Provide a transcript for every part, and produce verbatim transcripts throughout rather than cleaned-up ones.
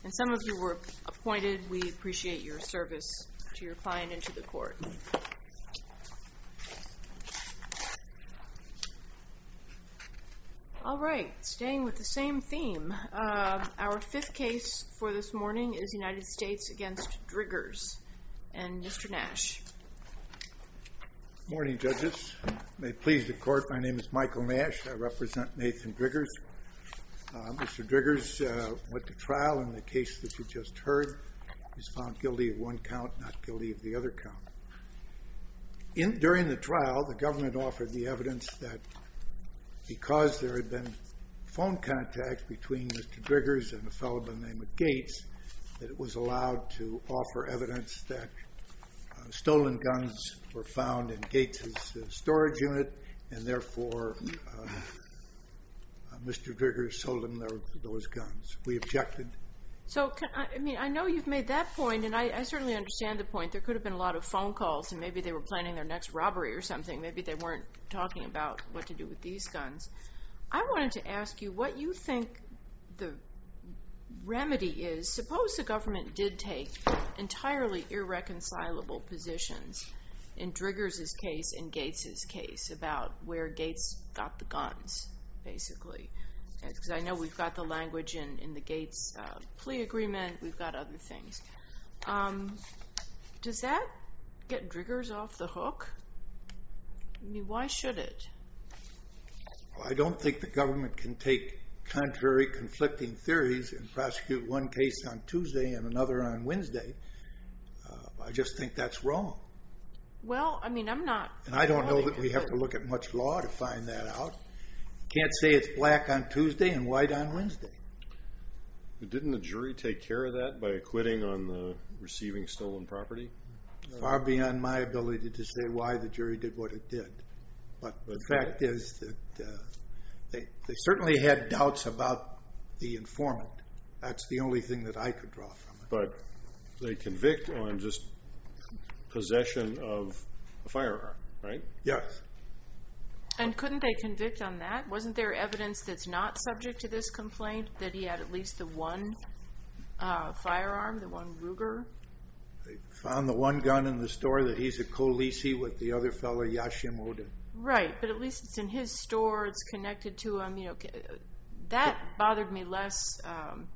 And some of you were appointed. We appreciate your service to your client and to the court. All right, staying with the same theme. Uh, our fifth case for this morning is United States against Driggers. And Mister Nash. Morning, judges. May it please the court, my name is Michael Nash. I represent Nathan Driggers. Uh, Mister Driggers uh, went to trial in the case that you just heard. He was found guilty of one count, not guilty of the other count. In, during the trial, the government offered the evidence that because there had been phone contact between Mister Driggers and a fellow by the name of Gates, that it was allowed to offer evidence that uh, stolen guns were found in Gates's uh, storage unit, and therefore uh, uh, Mister Driggers sold him their, those guns. We objected. So, can, I mean, I know you've made that point, and I, I certainly understand the point. There could have been a lot of phone calls, and maybe they were planning their next robbery or something. Maybe they weren't talking about what to do with these guns. I wanted to ask you what you think the remedy is. Suppose the government did take entirely irreconcilable positions in Driggers' case and Gates's case about where Gates got the guns, basically. Because I know we've got the language in, in the Gates uh, plea agreement. We've got other things. Um, does that get Driggers off the hook? I mean, why should it? Well, I don't think the government can take contrary, conflicting theories and prosecute one case on Tuesday and another on Wednesday. Uh, I just think that's wrong. Well, I mean, I'm not... And I don't know that we have to look at much law to find that out. Can't say it's black on Tuesday and white on Wednesday. Didn't the jury take care of that by acquitting on the receiving stolen property? Far beyond my ability to say why the jury did what it did. But the fact is that uh, they, they certainly had doubts about the informant. That's the only thing that I could draw from it. But they convict on just possession of a firearm, right? Yes. And couldn't they convict on that? Wasn't there evidence that's not subject to this complaint that he had at least the one uh, firearm, the one Ruger? They found the one gun in the store that he's a co-leasee with the other fellow, Yashim Oda. Right, but at least it's in his store, it's connected to him. You know, that bothered me less um,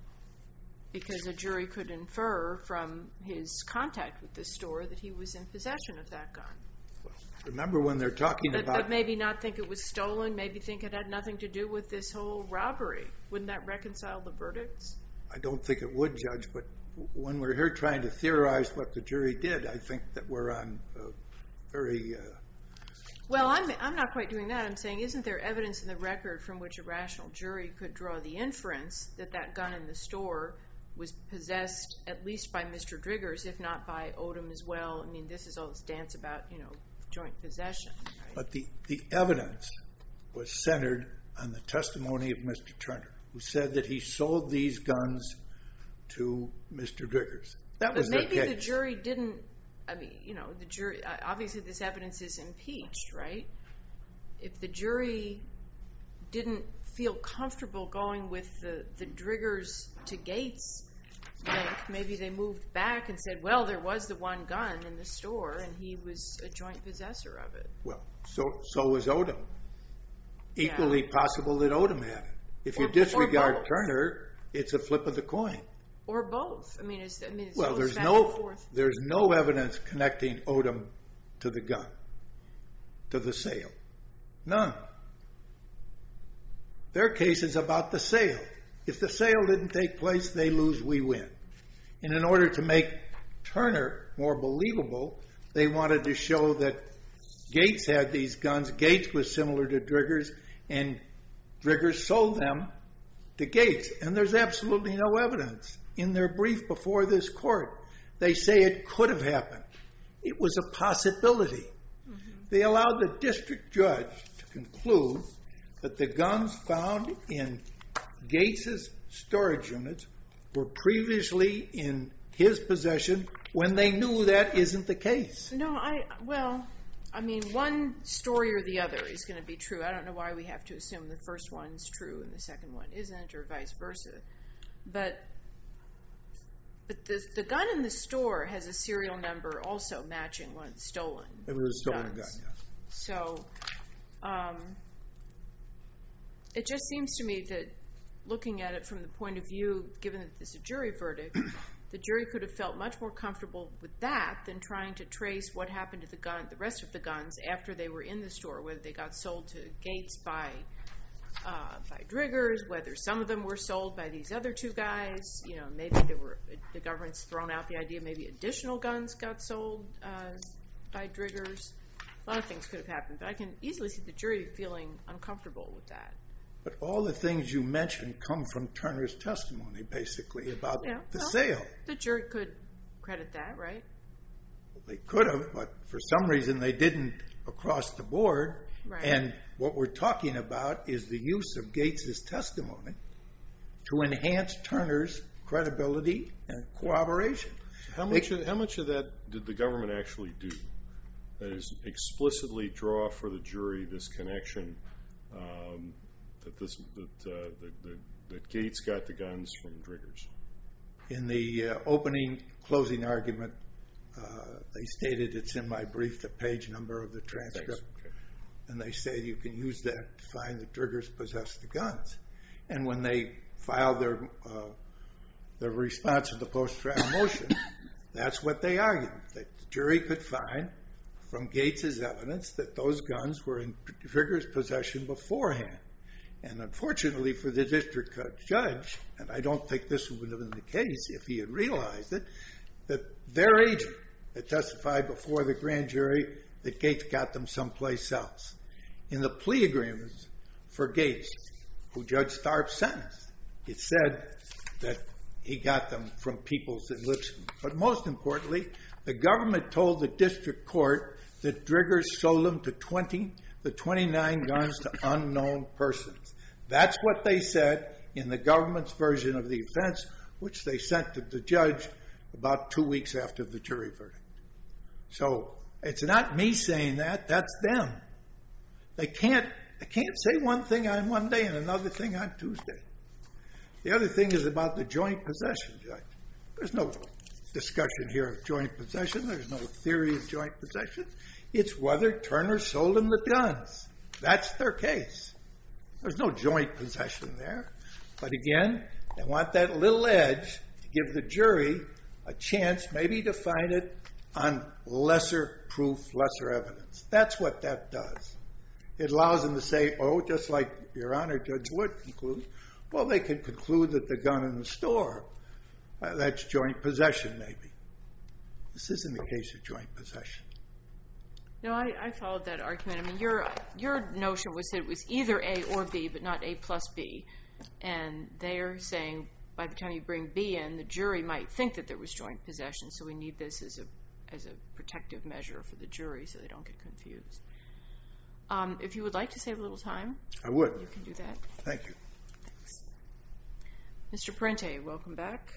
because a jury could infer from his contact with the store that he was in possession of that gun. Remember when they're talking but, about... But maybe not think it was stolen, maybe think it had nothing to do with this whole robbery. Wouldn't that reconcile the verdicts? I don't think it would, Judge, but when we're here trying to theorize what the jury did, I think that we're on a very... Uh, well, I'm, I'm not quite doing that. I'm saying, isn't there evidence in the record from which a rational jury could draw the inference that that gun in the store was possessed at least by Mister Driggers, if not by Odom as well? I mean, this is all this dance about, you know, joint possession. Right? But the, the evidence was centered on the testimony of Mister Turner, who said that he sold these guns to Mister Driggers. That was But maybe their the case. jury didn't, I mean, you know, the jury, obviously this evidence is impeached, right? If the jury didn't feel comfortable going with the, the Driggers to Gates link, maybe they moved back and said, well, there was the one gun in the store and he was a joint possessor of it. Well, so so was Odom. Equally Yeah. possible that Odom had it. If you Or- or disregard both. Turner, it's a flip of the coin. Or both. I mean, it's, I mean, it's Well, goes there's back no and forth. there's no evidence connecting Odom to the gun, to the sale. None. Their case is about the sale. If the sale didn't take place, they lose, we win. And in order to make Turner more believable, they wanted to show that Gates had these guns. Gates was similar to Driggers, and Driggers sold them to Gates. And there's absolutely no evidence. In their brief before this court, they say it could have happened. It was a possibility. Mm-hmm. They allowed the district judge to conclude that the guns found in Gates's storage units were previously in his possession when they knew that isn't the case. No, I, well, I mean, one story or the other is going to be true. I don't know why we have to assume the first one's true and the second one isn't, or vice versa. But But the, the gun in the store has a serial number also matching one of the stolen It was a stolen gun, guns. yes. So um, it just seems to me that looking at it from the point of view, given that this is a jury verdict, the jury could have felt much more comfortable with that than trying to trace what happened to the gun, the rest of the guns after they were in the store, whether they got sold to Gates by uh, by Driggers, whether some of them were sold by these other two guys. You know, maybe there were the government's thrown out the idea maybe additional guns got sold uh, by Driggers. A lot of things could have happened, but I can easily see the jury feeling uncomfortable with that. But all the things you mentioned come from Turner's testimony, basically, about Yeah, the well, sale. The jury could credit that, right? They could have, but for some reason they didn't across the board. Right. And what we're talking about is the use of Gates's testimony to enhance Turner's credibility and corroboration. How They- much, of, how much of that did the government actually do? That is, explicitly draw for the jury this connection um, that this that, uh, that, that that Gates got the guns from Driggers. In the uh, opening closing argument, uh, they stated it's in my brief, the page number of the transcript. Thanks. Okay. And they say you can use that to find that Driggers possessed the guns. And when they filed their uh, their response to the post-trial motion, that's what they argued, that the jury could find from Gates's evidence that those guns were in Driggers' possession beforehand. And unfortunately for the district judge, and I don't think this would have been the case if he had realized it, that their agent had testified before the grand jury that Gates got them someplace else. In the plea agreements for Gates, who Judge Tharp sentenced, it said that he got them from Peoples and Lipscomb. But most importantly, the government told the district court that Driggers sold them to twenty, the twenty-nine guns to unknown persons. That's what they said in the government's version of the offense, which they sent to the judge about two weeks after the jury verdict. So it's not me saying that, that's them. They can't, they can't say one thing on Monday and another thing on Tuesday. The other thing is about the joint possession, Judge. There's no discussion here of joint possession. There's no theory of joint possession. It's whether Turner sold them the guns. That's their case. There's no joint possession there. But again, they want that little edge to give the jury a chance maybe to find it on lesser proof, lesser evidence. That's what that does. It allows them to say, oh, just like Your Honor, Judge Wood concludes, well, they could conclude that the gun in the store, uh, that's joint possession maybe. This isn't a case of joint possession. No, I, I followed that argument. I mean, your your notion was that it was either A or B, but not A plus B. And they're saying by the time you bring B in, the jury might think that there was joint possession, so we need this as a as a protective measure for the jury so they don't get confused. Um, if you would like to save a little time, I would. you can do that. Thank you. Thanks. Mister Parente, welcome back.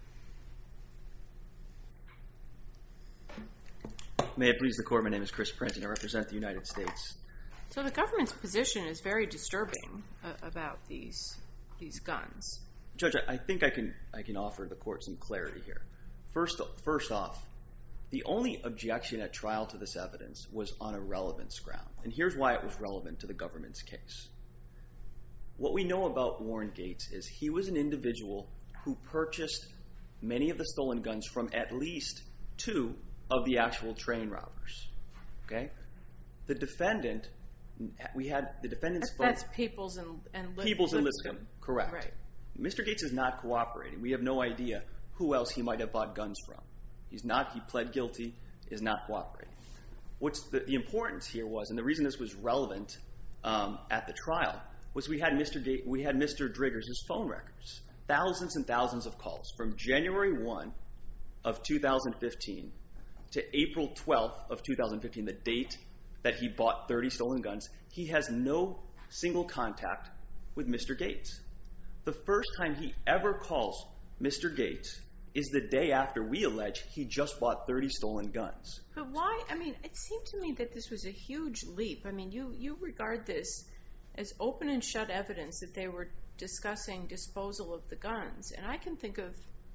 May it please the Court, my name is Chris Printon. I represent the United States. So the government's position is very disturbing uh, about these these guns. Judge, I, I think I can I can offer the Court some clarity here. First, first off, the only objection at trial to this evidence was on a relevance ground. And here's why it was relevant to the government's case. What we know about Warren Gates is he was an individual who purchased many of the stolen guns from at least two of the actual train robbers. Okay? The defendant, we had the defendant's phone. That's Peoples and, and Lip- Peoples and Lipscomb. Lipscomb, correct. Right. Mister Gates is not cooperating. We have no idea who else he might have bought guns from. He's not, he pled guilty, is not cooperating. What's the, the importance here was, and the reason this was relevant um, at the trial, was we had Mister Gate, we had Mister Driggers' phone records. Thousands and thousands of calls from January first of two thousand fifteen to April twelfth of two thousand fifteen, the date that he bought thirty stolen guns. He has no single contact with Mister Gates. The first time he ever calls Mister Gates is the day after we allege he just bought thirty stolen guns. But why? I mean, it seemed to me that this was a huge leap. I mean, you, you regard this as open and shut evidence that they were discussing disposal of the guns. And I can think of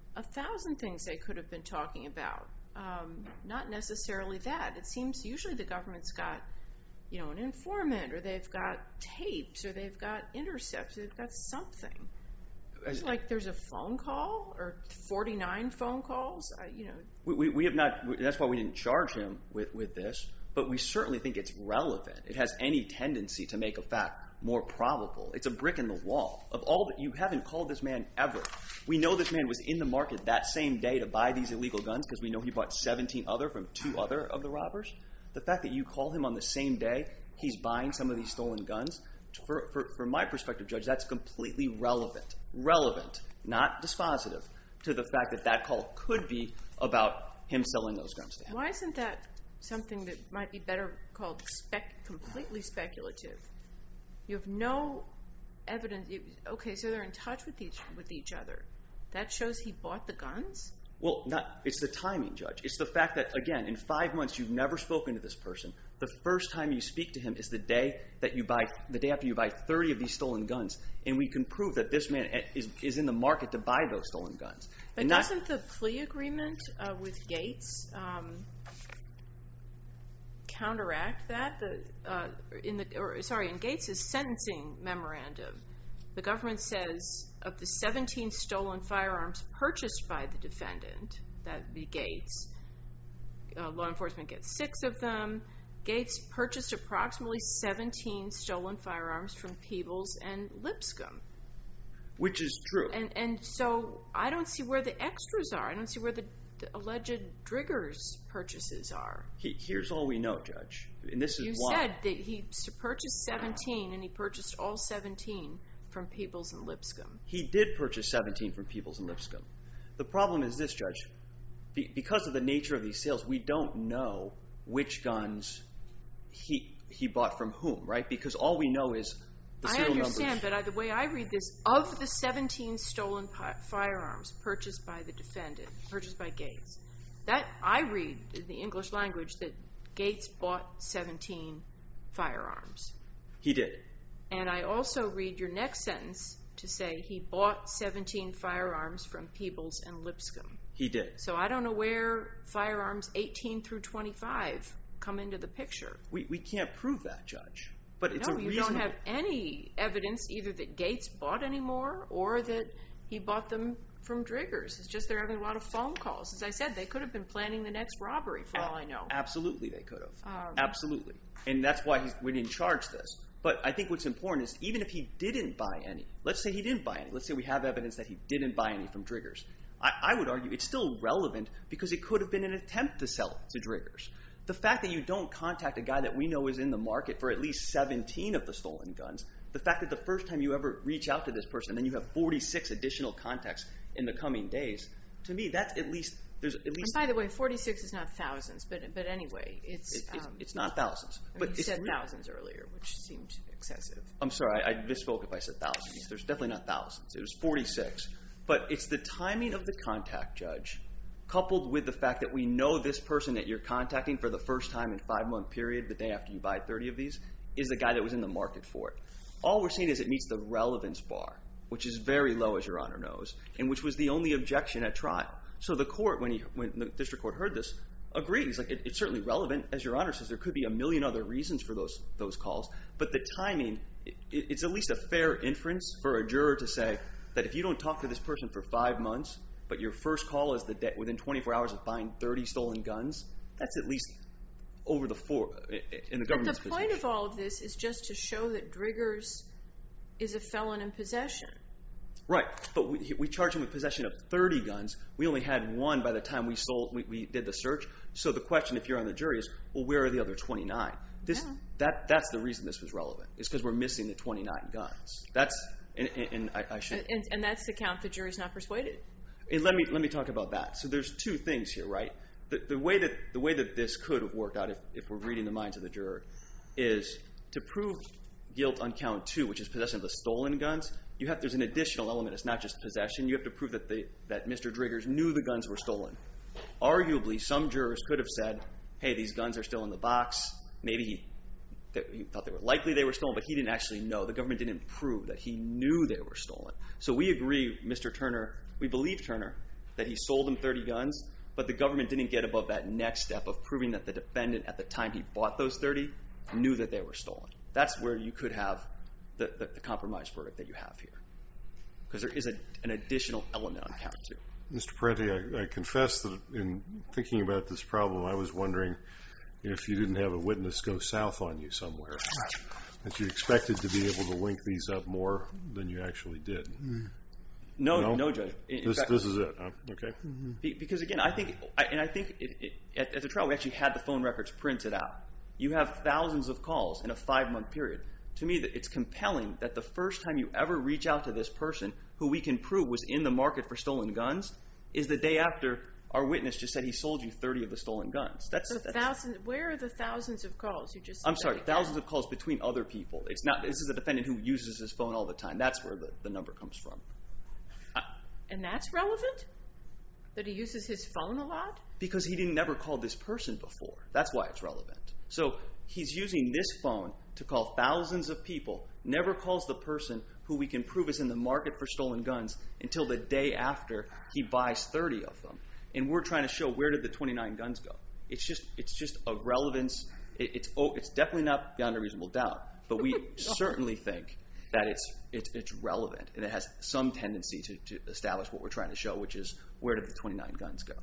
a thousand things they could have been talking about. Um, not necessarily that. It seems usually the government's got, you know, an informant, or they've got tapes, or they've got intercepts, or they've got something. It's like there's a phone call, or forty-nine phone calls, I, you know. We, we, we have not, that's why we didn't charge him with, with this, but we certainly think it's relevant. It has any tendency to make a fact more probable. It's a brick in the wall. Of all that, you haven't called this man ever. We know this man was in the market that same day to buy these illegal guns because we know he bought seventeen other from two other of the robbers. The fact that you call him on the same day he's buying some of these stolen guns, for, for, from my perspective, Judge, that's completely relevant. Relevant, not dispositive, to the fact that that call could be about him selling those guns to him. Why isn't that something that might be better called spec- completely speculative? You have no evidence. Okay, so they're in touch with each with each other. That shows he bought the guns? Well, not, it's the timing, Judge. It's the fact that, again, in five months you've never spoken to this person. The first time you speak to him is the day that you buy, the day after you buy thirty of these stolen guns, and we can prove that this man is is in the market to buy those stolen guns. But and doesn't not, the plea agreement uh, with Gates um, counteract that? The uh, in the or sorry, in Gates's sentencing memorandum, the government says of the seventeen stolen firearms purchased by the defendant, that would be Gates, uh, law enforcement gets six of them. Gates purchased approximately seventeen stolen firearms from Peebles and Lipscomb. Which is true. And and so I don't see where the extras are. I don't see where the, the alleged Driggers purchases are. He, here's all we know, Judge. And this is you why. said that he purchased seventeen, and he purchased all seventeen from Peebles and Lipscomb. He did purchase seventeen from Peebles and Lipscomb. The problem is this, Judge. Be, because of the nature of these sales, we don't know which guns he he bought from whom, right? Because all we know is the serial numbers. I understand, but I, the way I read this, of the seventeen stolen pi- firearms purchased by the defendant, purchased by Gates, that I read in the English language that Gates bought seventeen firearms. He did. And I also read your next sentence to say he bought seventeen firearms from Peebles and Lipscomb. He did. So I don't know where firearms eighteen through twenty-five come into the picture. We we can't prove that, Judge. But it's no, a you reasonable... don't have any evidence either that Gates bought any more or that he bought them from Driggers. It's just they're having a lot of phone calls. As I said, they could have been planning the next robbery for all I know. Absolutely, they could have. Um, Absolutely. And that's why he's, we didn't charge this. But I think what's important is even if he didn't buy any, let's say he didn't buy any, let's say we have evidence that he didn't buy any from Driggers, I, I would argue it's still relevant because it could have been an attempt to sell it to Driggers. The fact that you don't contact a guy that we know is in the market for at least seventeen of the stolen guns, the fact that the first time you ever reach out to this person, then you have forty-six additional contacts in the coming days, to me, that's at least, there's at least... And by the way, forty-six is not thousands, but but anyway, it's... It, it's, um, it's not thousands. I mean, But you it's said re- thousands earlier, which seemed excessive. I'm sorry, I, I misspoke if I said thousands. There's definitely not thousands. It was forty-six. But it's the timing of the contact, Judge, coupled with the fact that we know this person that you're contacting for the first time in a five-month period, the day after you buy thirty of these, is the guy that was in the market for it. All we're saying is it meets the relevance bar, which is very low, as Your Honor knows, and which was the only objection at trial. So the court, when, he, when the district court heard this, agrees. Like it, it's certainly relevant. As Your Honor says, there could be a million other reasons for those those calls, but the timing, it, it's at least a fair inference for a juror to say that if you don't talk to this person for five months, but your first call is the day, within twenty-four hours of buying thirty stolen guns, that's at least over the four in the government's But the position. point of all of this is just to show that Driggers is a felon in possession. Right, but we, we charged him with possession of thirty guns. We only had one by the time we sold. We, we did the search. So the question, if you're on the jury, is, well, where are the other twenty-nine? This Yeah. that that's the reason this was relevant. Is because we're missing the twenty-nine guns. That's and, and, and I, I should. And, and that's the count the jury's not persuaded. And let me let me talk about that. So there's two things here, right? The, the way that the way that this could have worked out, if, if we're reading the minds of the juror, is to prove guilt on count two, which is possession of the stolen guns. You have there's an additional element. It's not just possession. You have to prove that the that Mister Driggers knew the guns were stolen. Arguably, some jurors could have said, "Hey, these guns are still in the box." Maybe he, that he thought they were likely they were stolen, but he didn't actually know. The government didn't prove that he knew they were stolen. So we agree, Mister Turner. We believe Turner that he sold him thirty guns, but the government didn't get above that next step of proving that the defendant at the time he bought those thirty knew that they were stolen. That's where you could have the, the, the compromise verdict that you have here, because there is a, an additional element on count two. Mister Parenti, I, I confess that in thinking about this problem, I was wondering if you didn't have a witness go south on you somewhere, that you expected to be able to link these up more than you actually did. No, no, no, Judge. In, this, in fact, this is it, huh? Okay. be, because again, I think, I, and I think it, it, at, at the trial we actually had the phone records printed out. You have thousands of calls in a five-month period. To me, it's compelling that the first time you ever reach out to this person, who we can prove was in the market for stolen guns, is the day after our witness just said he sold you thirty of the stolen guns. That's, So that's thousands, where are the thousands of calls? You just I'm said sorry, that thousands again. of calls between other people. It's not. This is a defendant who uses his phone all the time. That's where the, the number comes from. And that's relevant? That he uses his phone a lot? Because he didn't never called this person before. That's why it's relevant. So he's using this phone to call thousands of people, never calls the person who we can prove is in the market for stolen guns until the day after he buys thirty of them. And we're trying to show, where did the twenty-nine guns go? It's just it's just a relevance. It, it's oh, it's definitely not beyond a reasonable doubt, but we certainly think that it's it's it's relevant, and it has some tendency to, to establish what we're trying to show, which is, where did the twenty-nine guns go?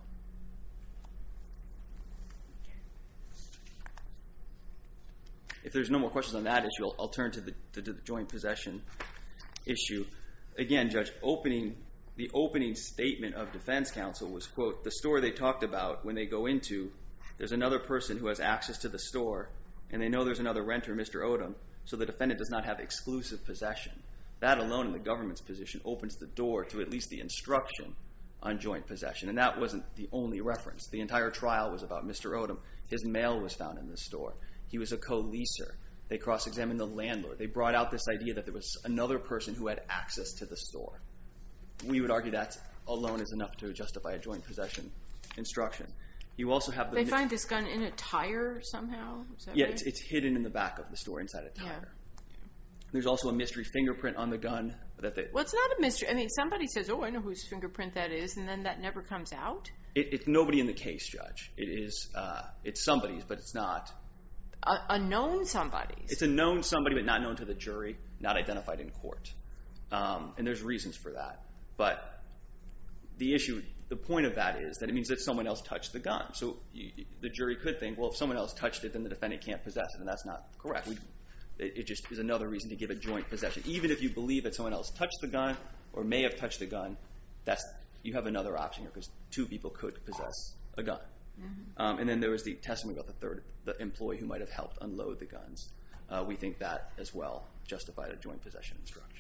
If there's no more questions on that issue, I'll, I'll turn to the, to the joint possession issue. Again, Judge, opening the opening statement of defense counsel was, quote, the store they talked about when they go into, there's another person who has access to the store, and they know there's another renter, Mister Odom, so the defendant does not have exclusive possession. That alone in the government's position opens the door to at least the instruction on joint possession. And that wasn't the only reference. The entire trial was about Mister Odom. His mail was found in the store. He was a co-leaser. They cross-examined the landlord. They brought out this idea that there was another person who had access to the store. We would argue that alone is enough to justify a joint possession instruction. You also have the... They find this gun in a tire somehow? Is that Yeah, right? it's, it's hidden in the back of the store inside a tire. Yeah. There's also a mystery fingerprint on the gun that they... Well, it's not a mystery. I mean, somebody says, oh, I know whose fingerprint that is, and then that never comes out? It, it's nobody in the case, Judge. It is, uh, it's somebody's, but it's not... A, a known somebody's. It's a known somebody, but not known to the jury, not identified in court. Um, and there's reasons for that. But the issue, the point of that is that it means that someone else touched the gun. So you, the jury could think, well, if someone else touched it, then the defendant can't possess it, and that's not correct. We, it, it just is another reason to give a joint possession. Even if you believe that someone else touched the gun or may have touched the gun, that's you have another option here, because two people could possess a gun. Mm-hmm. Um, and then there was the testimony about the third, the employee who might have helped unload the guns. Uh, we think that as well justified a joint possession instruction.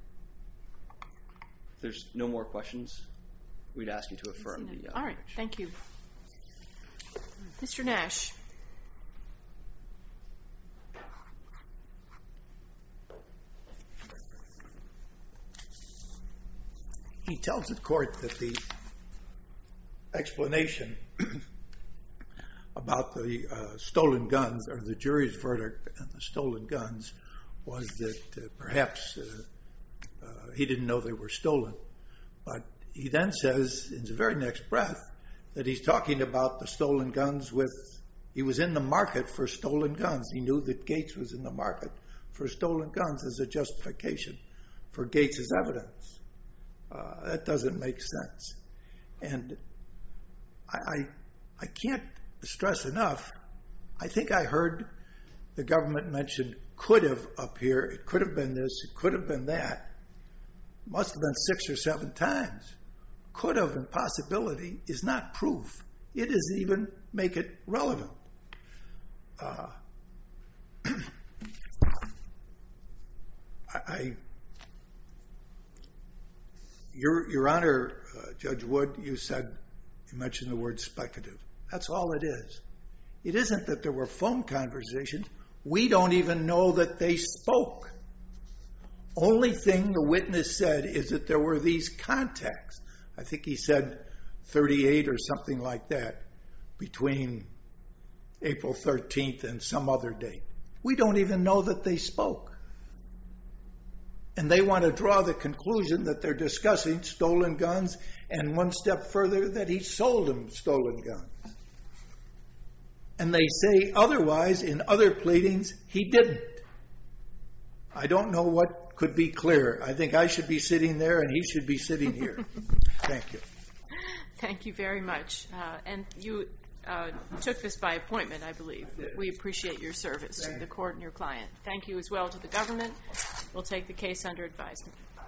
If there's no more questions, we'd ask you to affirm the... Uh, All right, thank you. Mister Nash. He tells the court that the explanation about the uh, stolen guns, or the jury's verdict on the stolen guns, was that uh, perhaps uh, uh, he didn't know they were stolen. But he then says, in the very next breath, that he's talking about the stolen guns with, he was in the market for stolen guns. He knew that Gates was in the market for stolen guns as a justification for Gates's evidence. Uh, that doesn't make sense. And I, I, I can't stress enough, I think I heard the government mention could have up here, it could have been this, it could have been that. Must have been six or seven times. Could have and possibility is not proof. It doesn't even make it relevant. Uh, I, I Your, Your Honor, uh, Judge Wood, you said, you mentioned the word speculative. That's all it is. It isn't that there were phone conversations. We don't even know that they spoke. Only thing the witness said is that there were these contacts. I think he said thirty-eight or something like that between April thirteenth and some other date. We don't even know that they spoke. And they want to draw the conclusion that they're discussing stolen guns, and one step further, that he sold them stolen guns. And they say otherwise in other pleadings, he didn't. I don't know what could be clearer. I think I should be sitting there and he should be sitting here. Thank you. Thank you very much. Uh, and you uh, took this by appointment, I believe. We appreciate your service to the court and your client. Thank you as well to the government. We'll take the case under advisement.